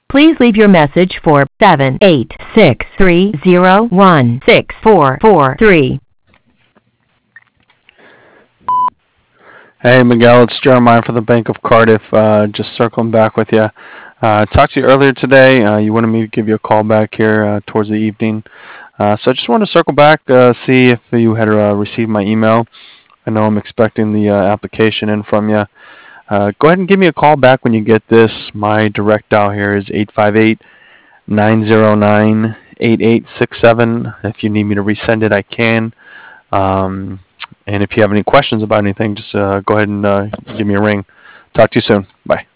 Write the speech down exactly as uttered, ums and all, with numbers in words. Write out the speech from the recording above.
Please leave your message for seven eight six three zero one six four four three. Hey, Miguel, it's Jeremiah from the Bank of Cardiff. Uh, just circling back with you. Uh, talked to you earlier today. Uh, you wanted me to give you a call back here uh, towards the evening. Uh, so I just wanted to circle back, uh, see if you had uh, received my email. I know I'm expecting the uh, application in from you. Uh, go ahead and give me a call back when you get this. My direct dial here is eight five eight, nine zero nine, eight eight six seven. If you need me to resend it, I can. Um, and if you have any questions about anything, just uh, go ahead and uh, give me a ring. Talk to you soon. Bye.